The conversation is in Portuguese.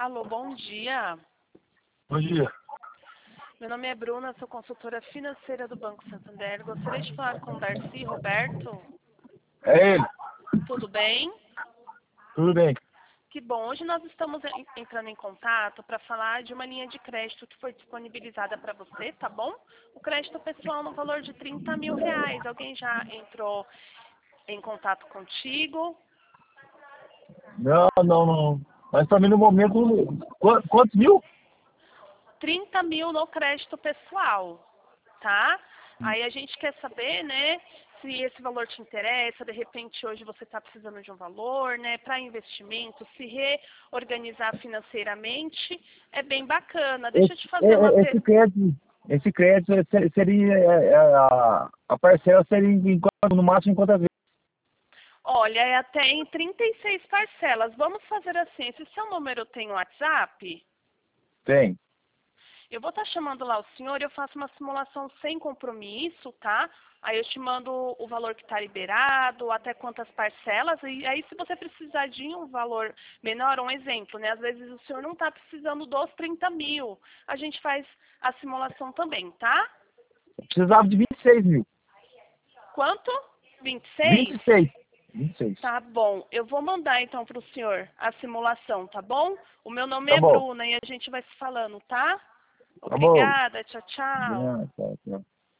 Alô, bom dia. Bom dia. Meu nome é Bruna, sou consultora financeira do Banco Santander. Gostaria de falar com o Darcy Roberto. É ele. Tudo bem? Tudo bem. Que bom. Hoje nós estamos entrando em contato para falar de uma linha de crédito que foi disponibilizada para você, tá bom? O crédito pessoal no valor de R$ 30.000. Alguém já entrou em contato contigo? Não. Mas também no momento. Quantos mil? 30.000 no crédito pessoal, tá? Aí a gente quer saber, né, se esse valor te interessa, de repente hoje você está precisando de um valor, né, para investimento, se reorganizar financeiramente, é bem bacana. Deixa eu te fazer uma pergunta. Esse crédito seria. A parcela seria no máximo em quantas vezes? Olha, é até em 36 parcelas. Vamos fazer assim, esse seu número tem WhatsApp? Tem. Eu vou estar chamando lá o senhor e eu faço uma simulação sem compromisso, tá? Aí eu te mando o valor que está liberado, até quantas parcelas, e aí se você precisar de um valor menor, um exemplo, né? Às vezes o senhor não está precisando dos 30.000. A gente faz a simulação também, tá? Eu precisava de 26 mil. Quanto? 26? 26. 26. Tá bom. Eu vou mandar então para o senhor a simulação, tá bom? O meu nome Tá é bom. Bruna e a gente vai se falando, tá? Tá bom. Obrigada, tchau, tchau. Tá.